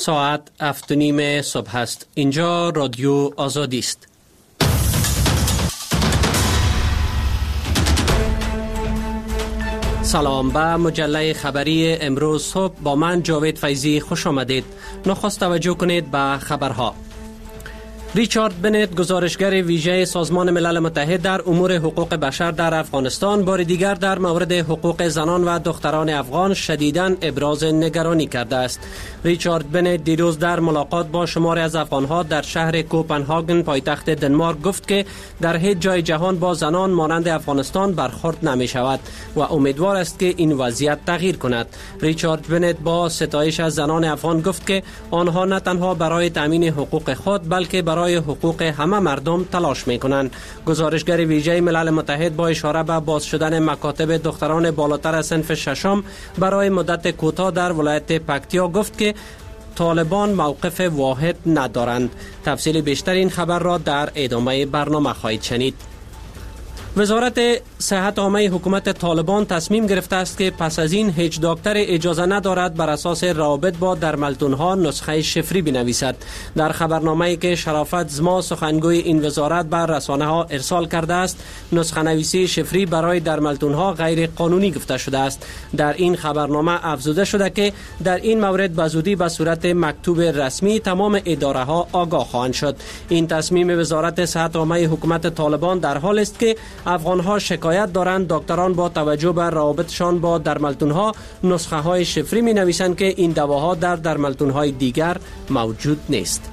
ساعت 7:30 صبح است. اینجا رادیو آزادی است. سلام، به مجله خبری امروز صبح با من جاوید فیضی خوش آمدید. نخست توجه کنید به خبرها. ریچارد بنت، گزارشگر ویژه سازمان ملل متحد در امور حقوق بشر در افغانستان، بار دیگر در مورد حقوق زنان و دختران افغان شدیداً ابراز نگرانی کرده است. ریچارد بنت دیروز در ملاقات با شماری از افغانها در شهر کوپنهاگن پایتخت دنمارک گفت که در هیچ جای جهان با زنان مانند افغانستان برخورد نمی شود و امیدوار است که این وضعیت تغییر کند. ریچارد بنت با ستایش از زنان افغان گفت که آنها نه تنها برای تامین حقوق خود بلکه برای حقوق همه مردم تلاش می‌کنند. گزارشگر ویژه ملل متحد با اشاره به باز شدن مکاتب دختران بالاتر از صنف ششم برای مدت کوتاه در ولایت پکتیا گفت که طالبان موقف واحد ندارند. تفصیل بیشتر این خبر را در ادامه برنامه خواهید شنید. وزارت صحت عامه حکومت طالبان تصمیم گرفته است که پس از این هیچ دکتر اجازه ندارد بر اساس روابط با درملتون‌ها نسخه شفری بنویسد. در خبرنامه‌ای که شرافت زما سخنگوی این وزارت بر رسانه‌ها ارسال کرده است، نسخه نویسی شفری برای درملتون‌ها غیر قانونی گفته شده است. در این خبرنامه افزوده شده که در این مورد به زودی به صورت مکتوب رسمی تمام اداره‌ها آگاه خواهند شد. این تصمیم وزارت صحت عامه حکومت طالبان در حال است که افغانها شکایت دارند دکتران با توجه به روابطشان با درملتون‌ها نسخه های شفری می نویسند که این دواها در درملتون‌های دیگر موجود نیست.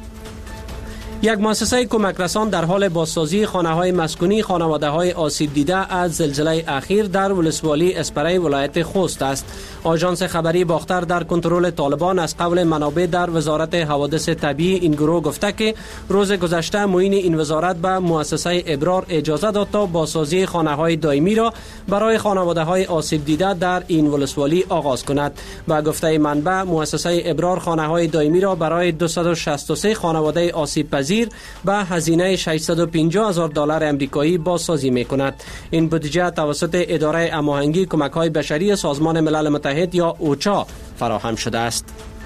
یک مؤسسه کمک رسان در حال بازسازی خانه‌های مسکونی خانواده‌های آسیب دیده از زلزله اخیر در ولسوالی اسپری ولایت خوست است. آژانس خبری باختر در کنترل طالبان از قول منابع در وزارت حوادث طبیعی این گروه گفته که روز گذشته معین این وزارت به مؤسسه ابرار اجازه داد تا بازسازی خانه‌های دائمی را برای خانواده‌های آسیب دیده در این ولسوالی آغاز کند. با گفته منبع مؤسسه ابرار خانه‌های دائمی را برای 263 خانواده آسیب پذیر به هزینه $650,000 امریکایی بازسازی می‌کند. این بودجه توسط اداره هماهنگی کمک‌های بشری سازمان ملل متحد یا اوچا فراهم شده است.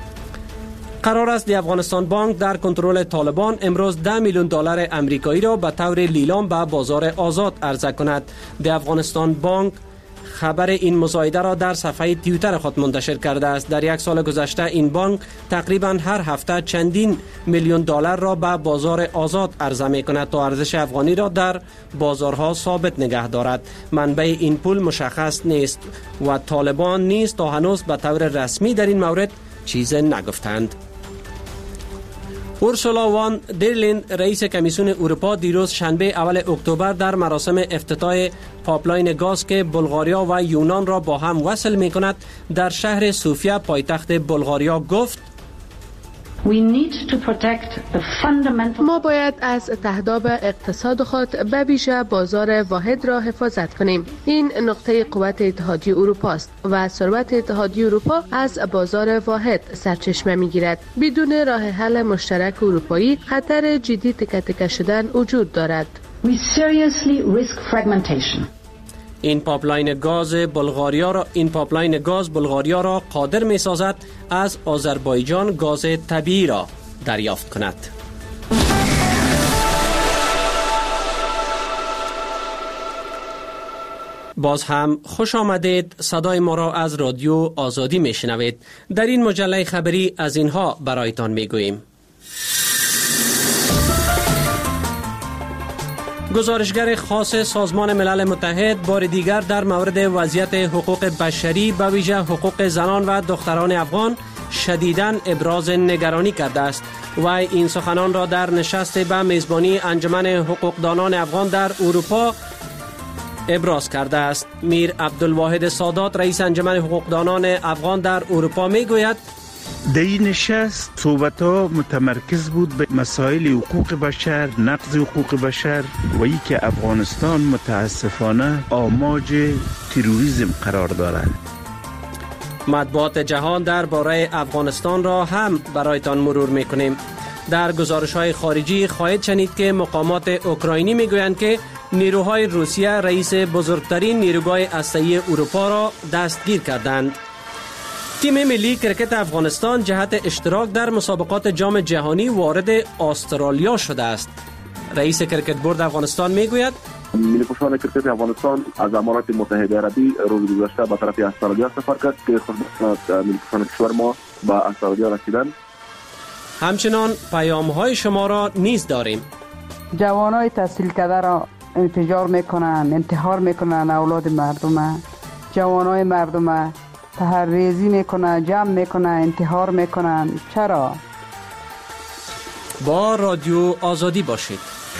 قرار است افغانستان بانک در کنترل طالبان امروز $10 میلیون امریکایی را به طور لیلام به بازار آزاد عرضه کند. افغانستان بانک خبر این مزایده را در صفحه توییتر خود منتشر کرده است. در یک سال گذشته این بانک تقریبا هر هفته چندین میلیون دلار را به بازار آزاد عرضه می کند تا ارزش افغانی را در بازارها ثابت نگه دارد. منبع این پول مشخص نیست و طالبان نیز تا هنوز به طور رسمی در این مورد چیز نگفتند. اورسولا وان دیرلین رئیس کمیسیون اروپا دیروز شنبه اول اکتبر در مراسم افتتاح پایپلاین گاز که بلغاریا و یونان را با هم وصل می کند در شهر سوفیا پایتخت بلغاریا گفت ما باید از تهداب اقتصاد خود به ویژه بازار واحد را حفاظت کنیم. این نقطه قوت اتحادیه اروپا است و ثروت اتحادیه اروپا از بازار واحد سرچشمه می‌گیرد. بدون راه حل مشترک اروپایی خطر جدی تکه تکه شدن وجود دارد. این پایپلاین گاز بلغاریا را قادر می سازد از آذربایجان گاز طبیعی را دریافت کند. باز هم خوش آمدید. صدای ما را از رادیو آزادی می شنوید. در این مجله خبری از اینها برایتان می گوییم. گزارشگر خاص سازمان ملل متحد بار دیگر در مورد وضعیت حقوق بشری به ویژه حقوق زنان و دختران افغان شدیداً ابراز نگرانی کرده است و این سخنان را در نشست به میزبانی انجمن حقوقدانان افغان در اروپا ابراز کرده است. میر عبدالواحد سادات رئیس انجمن حقوقدانان افغان در اروپا می گوید در این نشست صحبت‌ها متمرکز بود به مسائل حقوق بشر، نقض حقوق بشر و ای که افغانستان متاسفانه آماج تروریسم قرار دارد. مطبوعات جهان درباره افغانستان را هم برایتان مرور می‌کنیم. در گزارش‌های خارجی خواهید شنید که مقامات اوکراینی می‌گویند که نیروهای روسیه رئیس بزرگترین نیروگاه هسته‌ای اروپا را دستگیر کردند. تیم ملی کرکت افغانستان جهت اشتراک در مسابقات جام جهانی وارد استرالیا شده است. رئیس کرکت بورد افغانستان میگوید ملی پوشان کرکت افغانستان از امارات متحده عربی روز گذشته به طرف استرالیا سفر کرد که خدمات ملی پوشان کشور ما به استرالیا رسیدند. همچنان پیام‌های شما را نیز داریم. جوانای تحصیل کرده را انفجار میکنن، انتحار میکنن اولاد مردم. جوانای مردم تحریزی میکنن، جمع میکنن، انتحار میکنن. چرا؟ با رادیو آزادی باشید.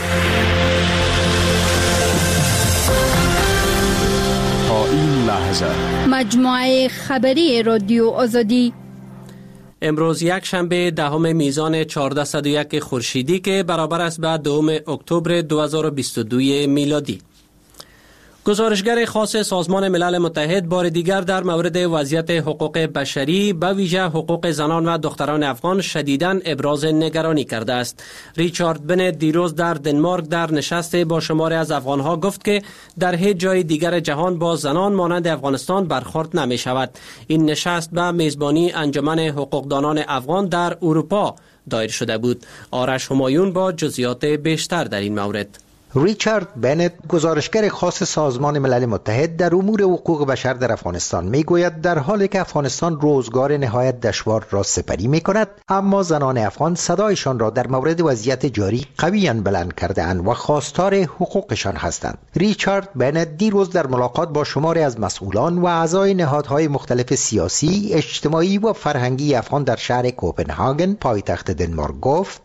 تا این لحظه مجموعه خبری رادیو آزادی امروز یک شنبه دهم میزان 1401 خورشیدی که برابر است به 2 اکتبر 2022 میلادی. گزارشگر خاص سازمان ملل متحد بار دیگر در مورد وضعیت حقوق بشری به ویژه حقوق زنان و دختران افغان شدیداً ابراز نگرانی کرده است. ریچارد بنت دیروز در دنمارک در نشست با شماری از افغانها گفت که در هیچ جای دیگر جهان با زنان مانند افغانستان برخورد نمی شود. این نشست به میزبانی انجمن حقوقدانان افغان در اروپا دایر شده بود. آرش همایون با جزئیات بیشتر در این مورد. ریچارد بنت گزارشگر خاص سازمان ملل متحد در امور حقوق بشر در افغانستان میگوید در حالی که افغانستان روزگار نهایت دشوار را سپری میکند، اما زنان افغان صدایشان را در مورد وضعیت جاری قویاً بلند کرده اند و خواستار حقوقشان هستند. ریچارد بنت دیروز در ملاقات با شماری از مسئولان و اعضای نهادهای مختلف سیاسی، اجتماعی و فرهنگی افغان در شهر کوپنهاگن پایتخت دنمارک گفت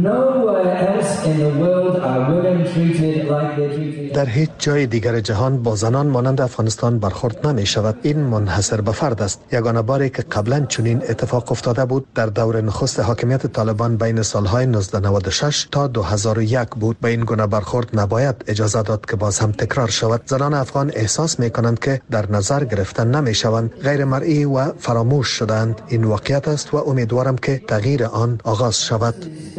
در هیچ جای دیگر جهان با زنان مانند افغانستان برخورد نمی شود. این منحصر به فرد است. یگانه باری که قبلا چنین اتفاق افتاده بود در دور نخست حاکمیت طالبان بین سالهای 1996 تا 2001 بود. به این گونه برخورد نباید اجازه داد که باز هم تکرار شود. زنان افغان احساس می کنند که در نظر گرفتن نمی شوند، غیر مرئی و فراموش شدند. این واقعیت است و امیدوارم که تغییر آن آغاز شود.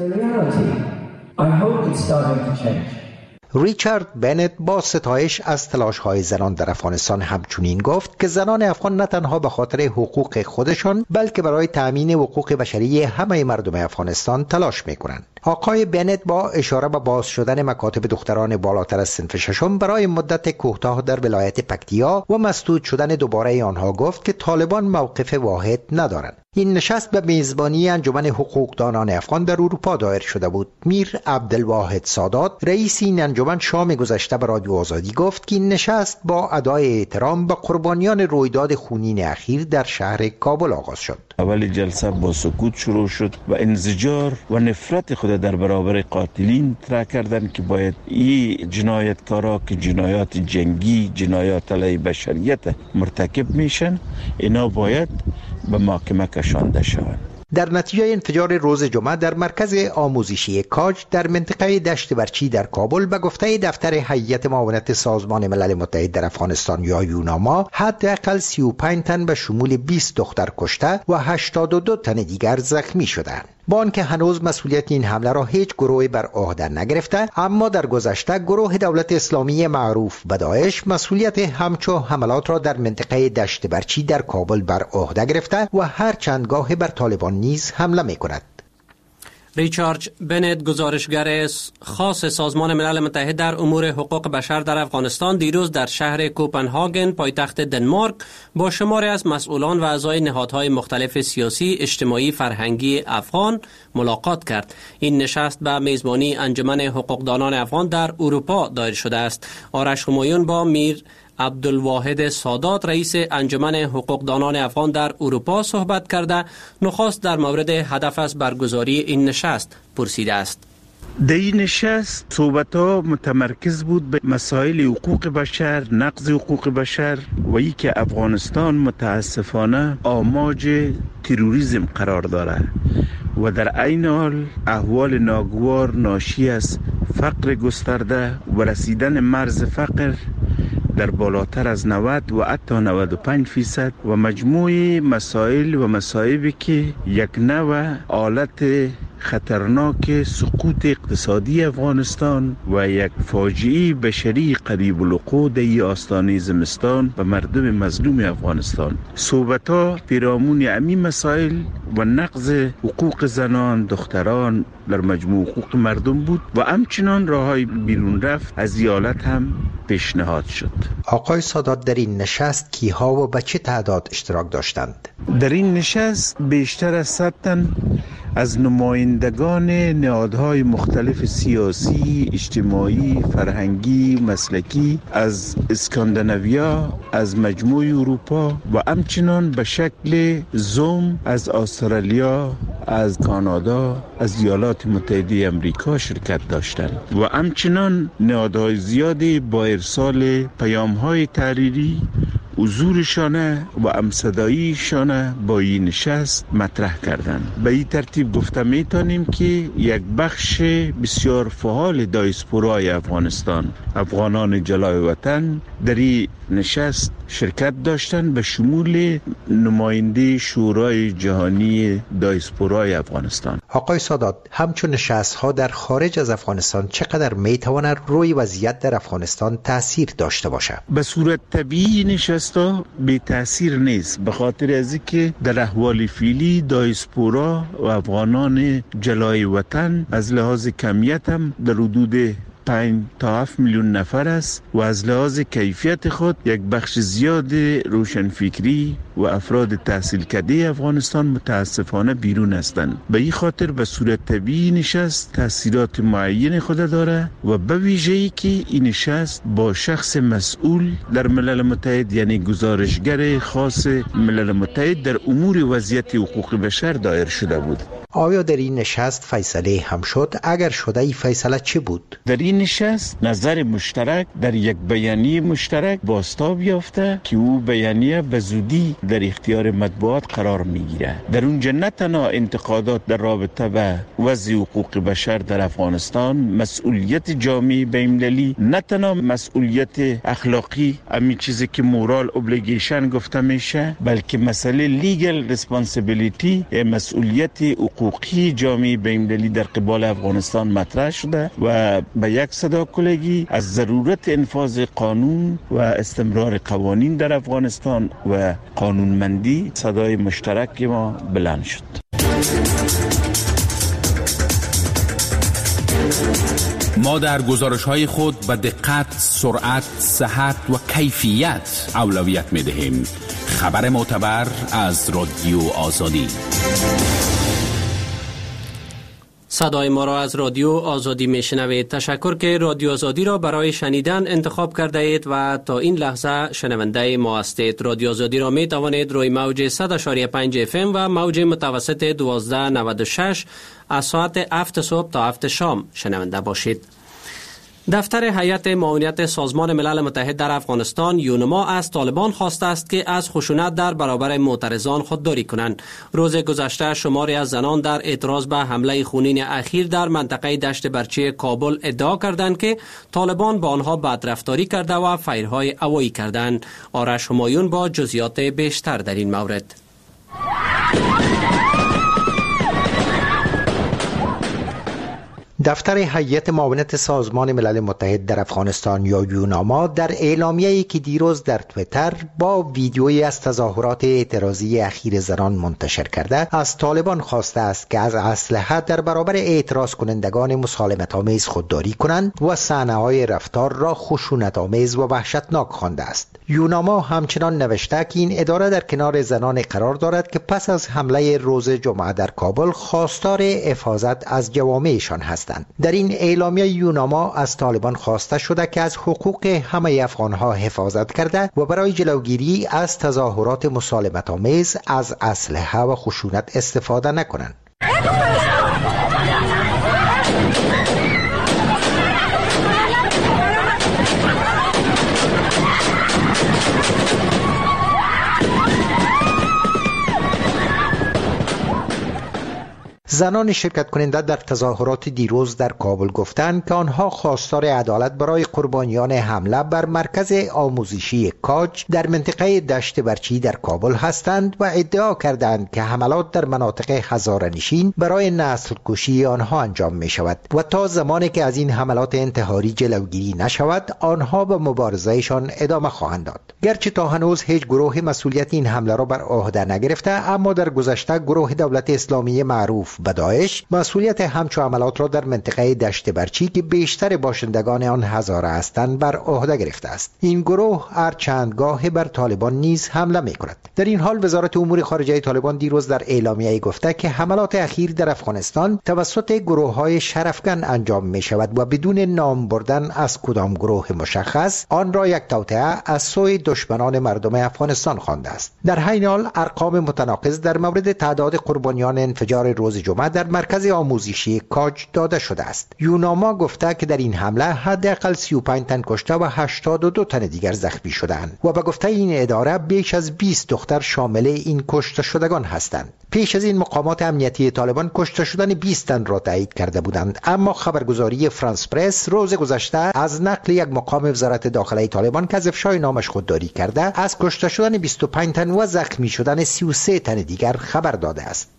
ریچارد بنت با ستایش از تلاش‌های زنان در افغانستان همچنین گفت که زنان افغان نه تنها به خاطر حقوق خودشان بلکه برای تأمین حقوق بشری همه مردم افغانستان تلاش می‌کنند. آقای بنت با اشاره به باز شدن مکاتب دختران بالاتر از صنف ششم برای مدت کوتاه در ولایت پکتیا و مسدود شدن دوباره آنها گفت که طالبان موقف واحد ندارند. این نشست به میزبانی انجمن حقوقدانان افغان در اروپا دایر شده بود. میر عبدالواحد سادات رئیس این انجمن شام گذشته به رادیو آزادی گفت که این نشست با ادای احترام به قربانیان رویداد خونین اخیر در شهر کابل آغاز شد. اول جلسه با سکوت شروع شد و انزجار و نفرت خود در برابر قاتلین طرح کردند که باید این جنایتکارا که جنایات جنگی، جنایات علیه بشریت مرتکب میشن، اینا باید به محاکمه کشانده شوند. در نتیجه انفجار روز جمعه در مرکز آموزشی کاج در منطقه دشت برچی در کابل به گفته دفتر هیئت معاونت سازمان ملل متحد در افغانستان یا یوناما حداقل 35 تن به شمول 20 دختر کشته و 82 تن دیگر زخمی شدند. با آنکه هنوز مسئولیت این حمله را هیچ گروهی بر عهده نگرفته، اما در گذشته گروه دولت اسلامی معروف به داعش مسئولیت همچو حملات را در منطقه دشت برچی در کابل بر عهده گرفته و هر چند گاه بر طالبان نیز حمله می‌کند. ریچارد بنت گزارشگر خاص سازمان ملل متحد در امور حقوق بشر در افغانستان دیروز در شهر کوپنهاگن پایتخت دنمارک با شماری از مسئولان و اعضای نهادهای مختلف سیاسی، اجتماعی، فرهنگی افغان ملاقات کرد. این نشست به میزبانی انجمن حقوقدانان افغان در اروپا دایر شده است. آرش همایون با میر عبدالواحد سادات رئیس انجمن حقوقدانان افغان در اروپا صحبت کرده نخست در مورد هدف از برگزاری این نشست پرسیده است. در این نشست صحبت‌ها متمرکز بود به مسائل حقوق بشر، نقض حقوق بشر و ای که افغانستان متاسفانه آماج تروریسم قرار داره و در عین حال احوال ناگوار ناشی از فقر گسترده و رسیدن مرز فقر در بالاتر از 90 و حتی 95% و مجموعی مسائل و مصائبی که یک نوع حالت خطرناک سقوط اقتصادی افغانستان و یک فاجعه بشری قریب الوقوع در آستانه زمستان و مردم مظلوم افغانستان. صحبت‌ها پیرامون امی مسائل و نقض حقوق زنان، دختران در مجموع حقوق مردم بود و همچنان راههای بیرون رفت از ایالت هم پیشنهاد شد. آقای سادات، در این نشست کیها و به چه تعداد اشتراک داشتند؟ در این نشست بیشتر از 100 تن از نمایندگان نهادهای مختلف سیاسی، اجتماعی، فرهنگی، مسلکی از اسکاندیناویا، از مجموع اروپا و همچنان به شکل زوم از استرالیا، از کانادا، از ایالات متحده امریکا شرکت داشتند و همچنان نهادهای زیادی با ارسال پیام‌های تحریری حضورشانه و همصداییشانه با این نشست مطرح کردند. به این ترتیب گفته میتونیم که یک بخش بسیار فعال دیاسپورای افغانستان، افغانان جلای وطن، در این نشست شرکت داشتند به شمول نماینده شورای جهانی دیاسپورای افغانستان. آقای سادات، همچون نشست‌ها در خارج از افغانستان چقدر میتواند روی وضعیت در افغانستان تأثیر داشته باشد؟ به صورت طبیعی نشست‌ها بی تأثیر نیست، به خاطر از اینکه در احوال فعلی دیاسپورا و افغانان جلای وطن از لحاظ کمیت هم در حدود 5 تا 7 میلیون نفر است و از لحاظ کیفیت خود یک بخش زیاد روشنفکری و افراد تحصیل کرده افغانستان متاسفانه بیرون هستند. به این خاطر به صورت طبیعی نشست تاثیرات معین خود داره و به ویژه‌ای که این نشست با شخص مسئول در ملل متحد، یعنی گزارشگر خاص ملل متحد در امور وضعیت حقوق بشر دایر شده بود. آیا در این نشست فیصله هم شد؟ اگر شده این فیصله چی بود؟ در این نشست نظر مشترک در یک بیانیه مشترک بازتاب یافته که او بیانیه به زودی در اختیار مطبوعات قرار میگیره. در اونجا نه تنها انتقادات در رابطه به وضع حقوق بشر در افغانستان، مسئولیت جامعه بین‌المللی، نه تنها مسئولیت اخلاقی، همین چیزی که مورال ابلیگیشن گفته میشه، بلکه مسئله لیگل ریسپانسیبیلیتی، مسئولیت حقوقی جامعه بین‌المللی در قبال افغانستان مطرح شده و به یک صدا کلگی از ضرورت انفاذ قانون و استمرار قوانین در افغانستان و قانونمندی صدای مشترک ما بلند شد. ما در گزارش‌های خود به دقت، سرعت، صحت و کیفیت اولویت می‌دهیم. خبر معتبر از رادیو آزادی. صدای ما را از رادیو آزادی میشنوید. تشکر که رادیو آزادی را برای شنیدن انتخاب کرده اید و تا این لحظه شنونده ما هستید. رادیو آزادی را می توانید روی موج 100.5 FM و موج متوسط 1296 از ساعت 7 صبح تا 7 شام شنونده باشید. دفتر هیئت معاونت سازمان ملل متحد در افغانستان یونما از طالبان خواسته است که از خشونت در برابر معترضان خودداری کنند. روز گذشته شماری از زنان در اعتراض به حمله خونین اخیر در منطقه دشت برچی کابل ادعا کردند که طالبان با آنها بدرفتاری کرده و فیرهای هوایی کردند. آرش همایون با جزئیات بیشتر در این مورد. دفتر هیئت معاونت سازمان ملل متحد در افغانستان یا یوناما در اعلامیه‌ای که دیروز در توییتر با ویدیویی از تظاهرات اعتراضی اخیر زنان منتشر کرده از طالبان خواسته است که از اسلحه در برابر اعتراض کنندگان مسالمت‌آمیز خودداری کنند و صحنه‌های رفتار را خشونت‌آمیز و وحشتناک خوانده است. یوناما همچنان نوشته که این اداره در کنار زنان قرار دارد که پس از حمله روز جمعه در کابل خواستار حفاظت از جوامعشان هستند. در این اعلامیه یوناما از طالبان خواسته شده که از حقوق همه افغانها حفاظت کرده و برای جلوگیری از تظاهرات مسالمت‌آمیز از اسلحه و خشونت استفاده نکنند. زنان شرکت کننده در تظاهرات دیروز در کابل گفتند که آنها خواستار عدالت برای قربانیان حمله بر مرکز آموزشی کاج در منطقه دشت برچی در کابل هستند و ادعا کردند که حملات در مناطق هزاره‌نشین برای نسل کشی آنها انجام می شود و تا زمانی که از این حملات انتحاری جلوگیری نشود آنها به مبارزهشان ادامه خواهند داد. گرچه تا هنوز هیچ گروه مسئولیت این حمله را بر عهده نگرفته، اما در گذشته گروه دولت اسلامی معروف به داعش مسئولیت همچو عملات را در منطقه دشت برچی که بیشتر باشندگان آن هزاره هستند بر عهده گرفته است. این گروه هر چند گاه بر طالبان نیز حمله می کند. در این حال وزارت امور خارجه طالبان دیروز در اعلامیه گفته که حملات اخیر در افغانستان توسط گروه‌های شرفگن انجام می شود و بدون نام بردن از کدام گروه مشخص آن را یک توطئه از سوی دشمنان مردم افغانستان خوانده است. در حین حال ارقام متناقض در مورد تعداد قربانیان انفجار روز جمعه در مرکز آموزشی کاج داده شده است. یوناما گفته که در این حمله حداقل 35 تن کشته و 82 تن دیگر زخمی شدند و به گفته این اداره بیش از 20 دختر شامل این کشته شدگان هستند. پیش از این مقامات امنیتی طالبان کشته شدن 20 تن را تایید کرده بودند، اما خبرگزاری فرانس پرس روز گذشته از نقل یک مقام وزارت داخله طالبان که از افشای نامش خودداری کرده از کشته شدن 25 تن و زخمی شدن 33 تن دیگر خبر داده است.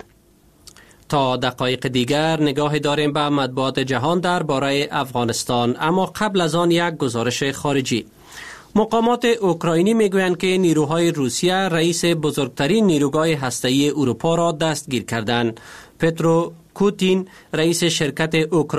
تا دقایق دیگر نگاه داریم به مطبوعات جهان درباره افغانستان، اما قبل از آن یک گزارش خارجی. مقامات اوکراینی میگویند که نیروهای روسیه رئیس بزرگترین نیروگاه هسته‌ای اروپا را دستگیر کردند. پترو کوتین رئیس شرکت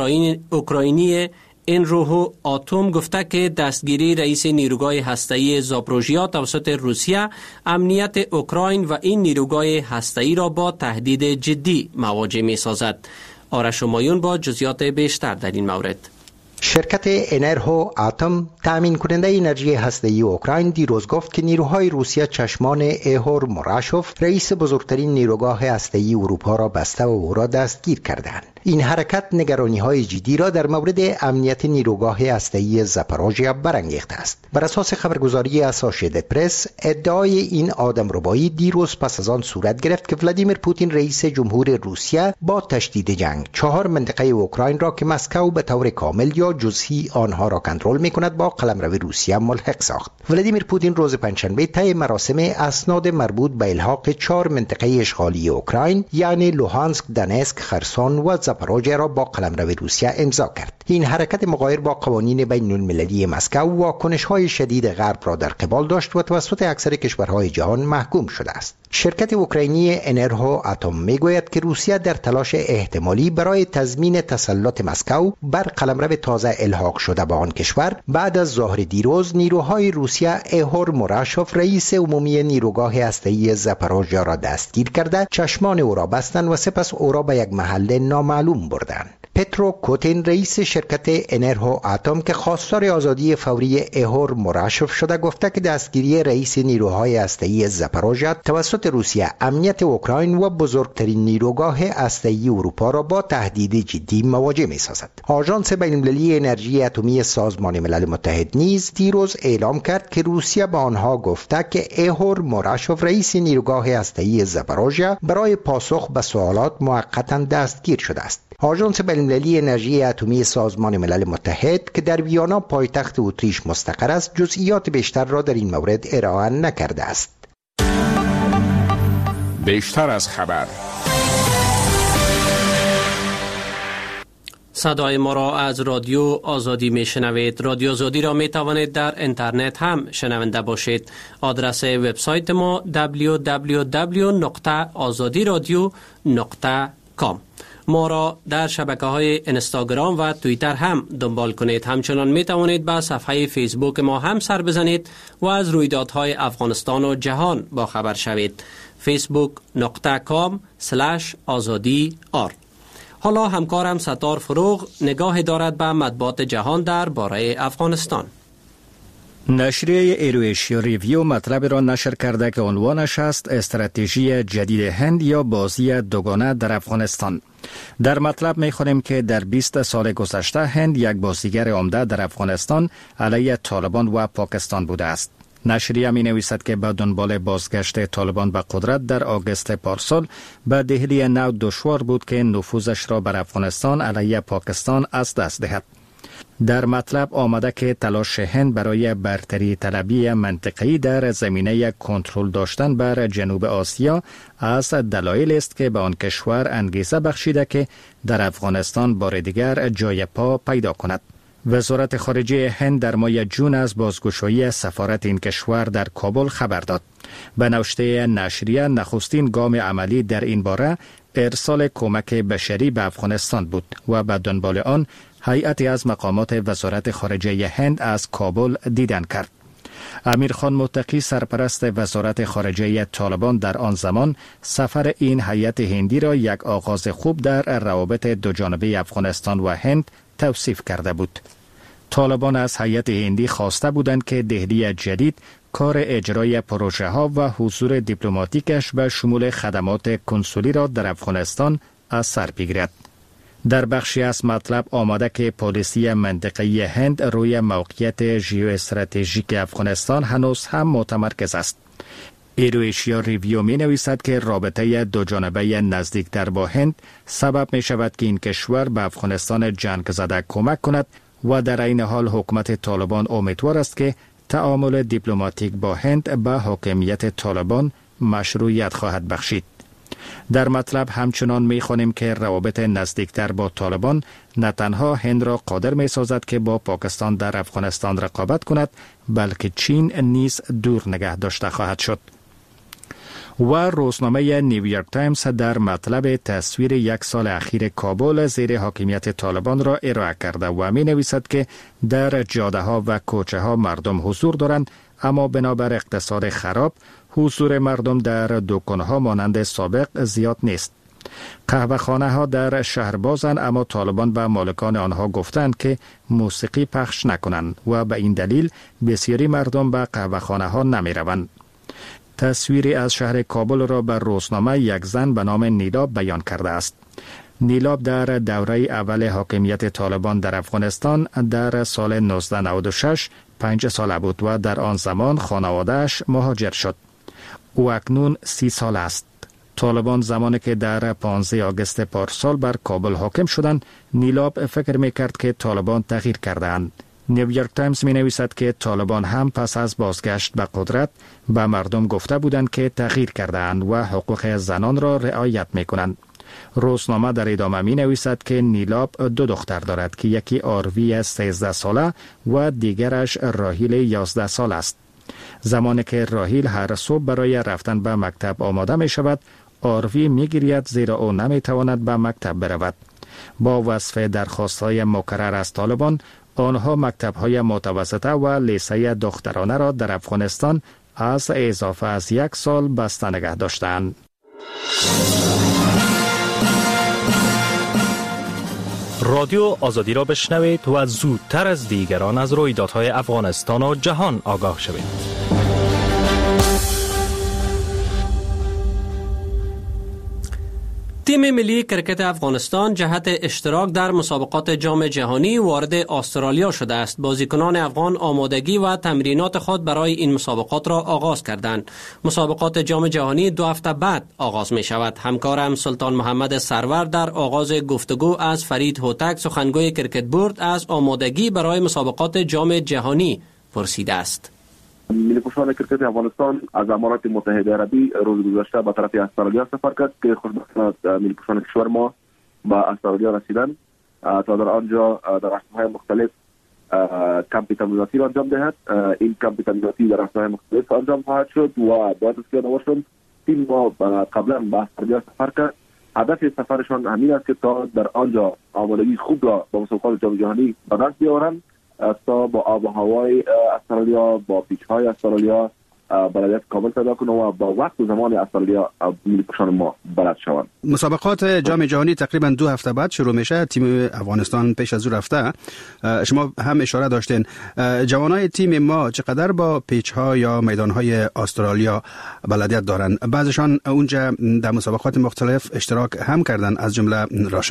اوکراینی انروهو آتوم گفته که دستگیری رئیس نیروگاه هسته‌ای زاپروژیا توسط روسیه امنیت اوکراین و این نیروگاه هسته‌ای را با تهدید جدی مواجه می‌سازد. آرش همایون با جزئیات بیشتر در این مورد. شرکت انرهو آتوم تامین کننده انرژی هسته‌ای اوکراین دیروز گفت که نیروهای روسیه چشمان ایهور موراشوف رئیس بزرگترین نیروگاه هسته‌ای اروپا را بسته و او را دستگیر کردند. این حرکت نگرانی‌های جدی را در مورد امنیت نیروگاه هسته‌ای زاپاروژیا برانگیخته است. بر اساس خبرگزاری اسوسییتد پرس ادعای این آدمربایی دیروز پس از آن صورت گرفت که ولادیمیر پوتین رئیس جمهور روسیه با تشدید جنگ 4 منطقه اوکراین را که مسکو به طور کامل یا جزئی آنها را کنترل می‌کند با قلمرو روسیه ملحق ساخت. ولادیمیر پوتین روز پنجشنبه طی مراسم اسناد مربوط به الحاق 4 منطقه اشغالی اوکراین یعنی لوهانسک، دونتسک، خرسون و زاپاروژیا را با قلمرو روسیه امضا کرد. این حرکت مغایر با قوانین بین المللی مسکو واکنش‌های شدید غرب را در قبال داشت و توسط اکثر کشورهای جهان محکوم شده است. شرکت اوکراینی انرهو آتوم میگوید که روسیه در تلاش احتمالی برای تضمین تسلط مسکو بر قلمرو تازه الحاق شده با آن کشور بعد از ظهر دیروز نیروهای روسیه ایهور موراشوف رئیس عمومی نیروگاه هسته‌ای زاپاروژیا را دستگیر کرده، چشمان او را بستند و سپس او را به یک محل نامعلوم بردند. پترو کوتین رئیس شرکت انرهو آتوم که خواستار آزادی فوری ایهور موراشوف شده گفته که دستگیری رئیس نیروهای هسته‌ای زاپاروژیا توسط روسیه امنیت اوکراین و بزرگترین نیروگاه هسته‌ای اروپا را با تهدید جدی مواجه می‌سازد. آژانس بین‌المللی انرژی اتمی سازمان ملل متحد نیز دیروز اعلام کرد که روسیه به آنها گفته که ایهور موراشوف رئیس نیروگاه هسته‌ای زاپاروژیا برای پاسخ به سوالات موقتا دستگیر شده است. آژانس بین‌المللی انرژی اتمی سازمان ملل متحد که در ویانا پایتخت اتریش مستقر است جزئیات بیشتر را در این مورد ارائه نکرده است. بیشتر از خبر. صدای ما را از رادیو آزادی می شنوید. رادیو آزادی را می توانید در اینترنت هم شنونده باشید. آدرس وبسایت ما www.azadiradio.com. ما را در شبکه‌های اینستاگرام و توییتر هم دنبال کنید. همچنان می توانید به صفحه فیسبوک ما هم سر بزنید و از رویدادهای افغانستان و جهان با خبر شوید. facebook.com/azadi.r. حالا همکارم ستار فروغ نگاه دارد به مطبوعات جهان درباره افغانستان. نشریه ایرویشیا ریویو مطلب را نشر کرده که عنوانش است استراتژی جدید هند یا بازی دوگانه در افغانستان. در مطلب می‌خوانیم که در 20 سال گذشته هند یک بازیگر عمده در افغانستان علیه طالبان و پاکستان بوده است. نشریه می نویسد که به دنبال بازگشت طالبان به قدرت در آگوست پارسال به دهلی نو دشوار بود که نفوذش را بر افغانستان علیه پاکستان از دست دهد. در مطلب آمده که تلاش هند برای برتری طلبی منطقه‌ای در زمینه کنترل داشتن بر جنوب آسیا از دلایل است که به آن کشور انگیزه بخشیده که در افغانستان بار دیگر جای پا پیدا کند. وزارت خارجه هند در ماه جون از بازگشایی سفارت این کشور در کابل خبر داد. به نوشته نشریه نخستین گام عملی در این باره ارسال کمک بشری به افغانستان بود و به دنبال آن هیئتی از مقامات وزارت خارجه هند از کابل دیدن کرد. امیر خان متقی سرپرست وزارت خارجه طالبان در آن زمان سفر این هیئت هندی را یک آغاز خوب در روابط دوجانبه افغانستان و هند توصیف کرده بود. طالبان از هیئت هندی خواسته بودند که دهلی جدید کار اجرای پروژه ها و حضور دیپلماتیکش به شمول خدمات کنسولی را در افغانستان از سر بگیرد. در بخشی از مطلب آمده که پالیسی منطقه‌ای هند روی موقعیت ژئواستراتژیک افغانستان هنوز هم متمرکز است. ایرویشیا ریویو می نویسد که رابطه دوجانبه نزدیکتر با هند سبب می شود که این کشور به افغانستان جنگ زده کمک کند و در این حال حکومت طالبان امیدوار است که تعامل دیپلماتیک با هند به حاکمیت طالبان مشروعیت خواهد بخشید. در مطلب همچنان می خوانیم که روابط نزدیکتر با طالبان نه تنها هند را قادر می سازد که با پاکستان در افغانستان رقابت کند، بلکه چین نیز دور نگه داشته خواهد شد. و روزنامه نیویورک تایمز در مطلب تصویر یک سال اخیر کابل زیر حاکمیت طالبان را ارائه کرده و می نویسد که در جاده ها و کوچه ها مردم حضور دارند، اما بنابر اقتصاد خراب حضور مردم در دکانها مانند سابق زیاد نیست. قهوه خانه ها در شهر بازند، اما طالبان به مالکان آنها گفتند که موسیقی پخش نکنند و به این دلیل بسیاری مردم به قهوه خانه ها نمی روند. تصویری از شهر کابل را بر روزنامه یک زن به نام نیلاب بیان کرده است. نیلاب در دوره اول حاکمیت طالبان در افغانستان در سال 1996 5 ساله بود و در آن زمان خانواده‌اش مهاجر شد. او اکنون 30 سال است. طالبان زمانی که در 15 آگوست پارسال بر کابل حاکم شدند، نیلاب فکر می‌کرد که طالبان تغییر کرده‌اند. نیویورک تایمز می نویسد که طالبان هم پس از بازگشت به قدرت به مردم گفته بودند که تغییر کرده‌اند و حقوق زنان را رعایت می کنند. روزنامه در ادامه می نویسد که نیلاب 2 دختر دارد که یکی آروی 13 ساله و دیگرش راهیل 11 سال است. زمانی که راهیل هر صبح برای رفتن به مکتب آماده می شود، آروی می گرید زیرا او نمی تواند به مکتب برود. با وصف درخواست‌های مکرر از طالبان، آنها مکتب‌های متوسطه و لیسه دخترانه را در افغانستان از اضافه از 1 سال بسته نگه داشتند. رادیو آزادی را بشنوید و زودتر از دیگران از رویدادهای افغانستان و جهان آگاه شوید. تیم ملی کرکت افغانستان جهت اشتراک در مسابقات جام جهانی وارد استرالیا شده است. بازیکنان افغان آمادگی و تمرینات خود برای این مسابقات را آغاز کردند. مسابقات جام جهانی 2 هفته بعد آغاز می شود. همکارم سلطان محمد سرور در آغاز گفتگو از فرید هوتک سخنگوی کرکت بورد از آمادگی برای مسابقات جام جهانی پرسیده است. ملی پوشان کرکت افغانستان از امارات متحده عربی روز گذشته به طرف استرالیا سفر کرد که خوشبختانه ملی پوشان کشور ما به استرالیا رسیدند تا در آنجا در رسم‌های مختلف کمپ تمریناتی را انجام دهد. این کمپ تمریناتی در رسم‌های مختلف انجام خواهد شد و باید از که نوشتم تیم ما قبلا به استرالیا سفر کرد. هدف سفرشان همین است که تا در آنجا آمادگی خوب را با مسابقات جام جهانی به دست بیاورند تا با آب و هوای استرالیا، با پیچ‌های استرالیا بلدیت کامل پیدا کنند و با وقت و زمان استرالیا ملی پوشان ما بلد شوند. مسابقات جام جهانی تقریبا 2 هفته بعد شروع میشه. تیم افغانستان پیش از او رفته. شما هم اشاره داشتین جوانای تیم ما چقدر با پیچ‌ها یا میدان‌های استرالیا بلدیت دارند. بعضیشان اونجا در مسابقات مختلف اشتراک هم کردن، از جمله راشد خان.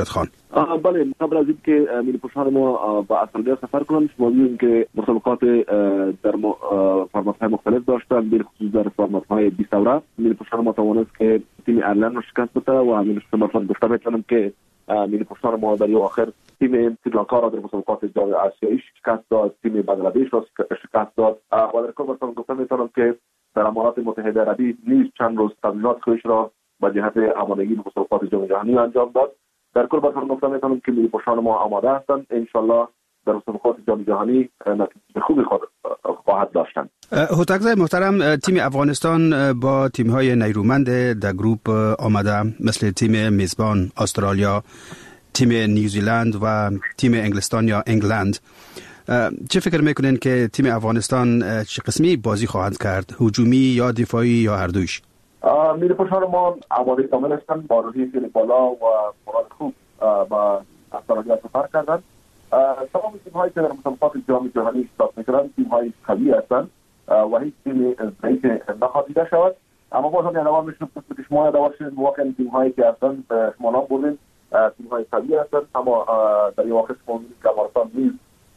بله، قبل از اینکه ملی‌پوشان ما به استرالیا سفر کنند، شما می‌بینید که مسابقات در فرمت‌های مختلف داشتن، به خصوص در فرمت‌های 20 دوره. ملی‌پوشان ما توانست که تیم ایرلند را شکست بده و همین مثلا گفته می‌تونم که ملی‌پوشان ما در آخر تیم سریلانکا را در مسابقات جام آسیایی شکست داد، تیم بنگلادش را شکست داد و در کل مثلا گفته می‌تونم که در امارات متحده عربی نیز چند روز تمرینات خودش را به جهت آمادگی به مسابقات جام جهانی انجام داد. در کل مثلا گفته می‌تونم که ملی‌پوشان ما آماده هستند، ان شاءالله در مسابقات جام جهانی نتیجه خوبی خواهد داشتند. هوتکزای محترم، تیم افغانستان با تیم‌های نیرومند در گروپ آمده، مثل تیم میزبان استرالیا، تیم نیوزیلند و تیم انگلستان یا انگلند. چه فکر میکنین که تیم افغانستان چه قسمی بازی خواهد کرد؟ هجومی یا دفاعی یا هر دویش؟ ملی‌پوشان ما آماده کامل هستند، با روحیه خیلی بالا و مراد خوب با استرالیا سفر کردند. تمام تیم‌هایی که در مسابقات جام جهانی اشتراک می‌کنند تیم‌های قوی هستند و هیچ تیم ضعیف نخواهد شود. اما باز هم یادآور می‌شم که شما یادآور شدید واقعا تیم‌هایی که هستند شما نام بردید تیم‌های قوی هستند، اما در این واقع شما می‌بینید که افغانستان نیز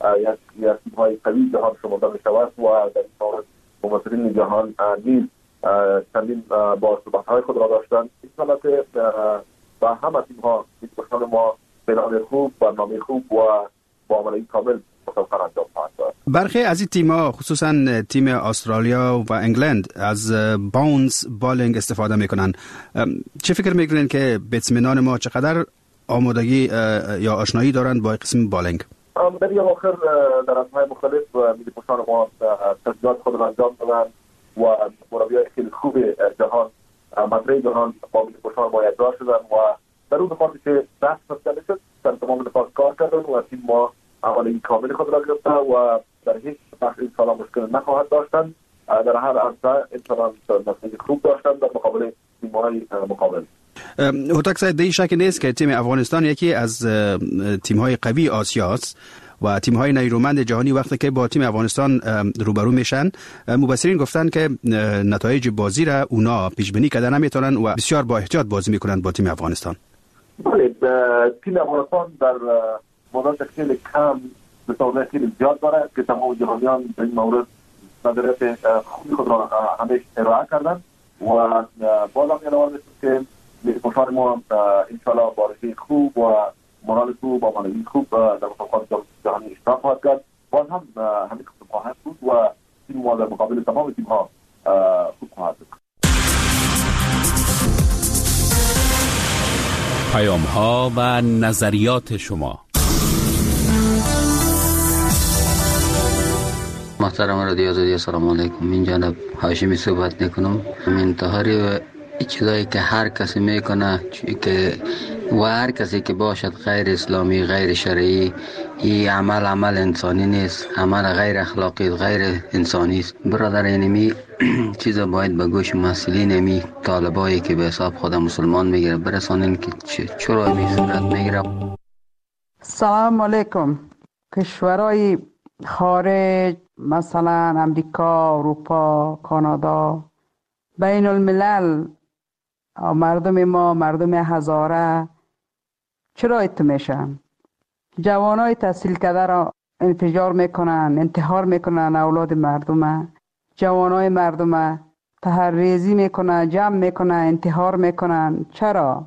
یک تیم‌های قوی جهان شمرده می‌شود و در این مورد ممثلین جهان نیز چندین باثبات‌های خود را داشتند. انشاءالله که با همه تیم‌ها ملی‌پوشان ما پلان خوب، برنامه خوب و با عملی کامل مسابقه انجام خواهد داد. برخی از این تیم‌ها خصوصا تیم استرالیا و انگلند از باونس بالینگ استفاده میکنن. چه فکر میکنین که به اطمینان ما چقدر آمادگی یا آشنایی دارند با قسم بالینگ؟ در این آخر در اسمای مختلف ملی‌پوشان ما تجهیزات خود را انجام دادند و مربیای خیلی خوب جهان مدرسه جهان با ملی‌پوشان ما یکجا شدند و در اون نقاطی که بحث مسئله شد در تمام نقاط کار کردن و تیم ما عملی کامل خود را گرفته و در هیچ بخش انشاءالله مشکل نخواهد داشتن. در هر عرصه انشاءالله نتیجه خوب داشتن در مقابل تیم‌های مقابل. هوتکزای دی شک نیست که تیم افغانستان یکی از تیم‌های قوی آسیا است و تیم‌های نیرومند جهانی وقتی که با تیم افغانستان روبرو میشن، مبصرین گفتن که نتایج بازی را اونا پیش بینی کردن نمیتونن و بسیار با احتیاط بازی میکنن با تیم افغانستان. بله، تیم افغانستان در مدت خیلی کم به طور خیلی زیاد داره که تمام جهانیان در این مورد نظریات خوبی خود را همیشه ارائه کردن و باز هم یادآور می‌شد که ملی‌پوشان ما انشاءالله با روحیه خوب و مورال خوب و معنوی خوب در مسابقات جهانی اشتراک خواهد کرد. باز هم همین خواهد بود و تیم ما در مقابل تمام تیم‌ها خوب خواهد بود. پیام‌ها و نظریات شما. محترم رادیو آزادی، السلام علیکم. من جناب هاشمی صحبت میکنم. من تحری چیزایی که هر کسی میکنه و هر کسی که باشد غیر اسلامی، غیر شرعی، این عمل انسانی نیست، عمل غیر اخلاقی، غیر انسانی است. برادر، اینمی چیزا باید به گوش مسئولین می طالبایی که به حساب خود مسلمان میگیره برسانین که چرا می صورت میگیره. سلام علیکم. کشورهای خارج مثلا امریکا، اروپا، کانادا، بین الملل، مردم ما، مردم هزاره چرا ات میشن؟ جوانای تحصیل کرده را انفجار میکنن، انتحار میکنن اولاد مردم، جوانای مردم تحریزی میکنن، جمع میکنن، انتحار میکنن. چرا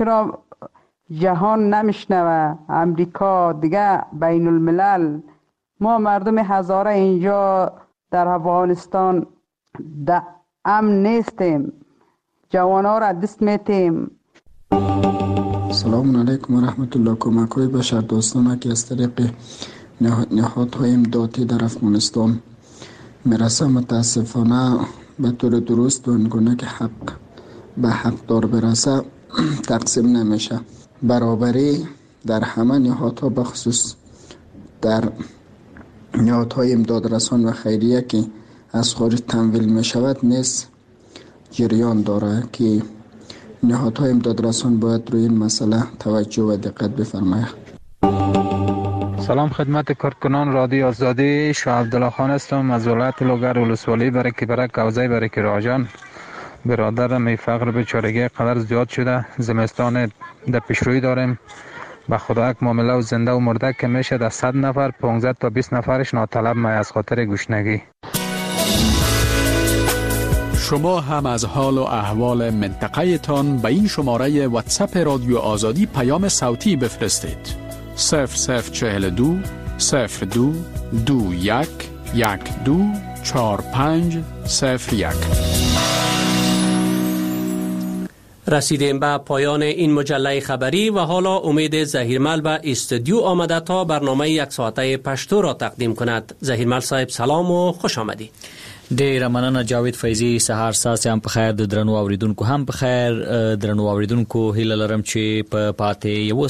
جهان نمیشنوه؟ امریکا دیگه، بین الملل. ما مردم هزاره اینجا در افغانستان امن نیستیم، جوانا را دست میتیم. سلام علیکم و رحمت الله. کمک‌های بشر دوستانه که از طریق نهادهای امدادی در افغانستان میرسه متاسفانه به طور درست و اینگونه که حق به حقدار برسه تقسیم نمیشه. برابری در همه نهادها بخصوص در نهادهای امدادرسان و خیریه که از خارج تمویل می شود نیست جریان داره که نهادهای امدادرسان باید روی این مسئله توجه و دقت بفرماید. سلام خدمت کارکنان رادیو آزادی. شاه عبدالله خان هستم از ولایت لوگر ولسوالی برک حوزه برک راجان. برادرم فقر بیچارگی قدر زیاد شده، زمستان در پیشروی داریم به خدا یک معامله و زنده و مرده که میشه در 100 نفر 15 تا 20 نفرش ناطلب می از خاطر گشنگی. شما هم از حال و احوال منطقه تان به این شماره واتساپ رادیو آزادی پیام صوتی بفرستید. 0042 02 21 12 45 01. رسیدیم به پایان این مجله خبری و حالا امید زهیرمل به استودیو آمده تا برنامه یک ساعته پشتو را تقدیم کند. زهیرمل صاحب سلام و خوش آمدی. ډیره مننه جاوید فیضی. سهار ساس هم په خیر، د درنو اوریدونکو هم په خیر. درنو اوریدونکو هیله لرم چې په پاتې یو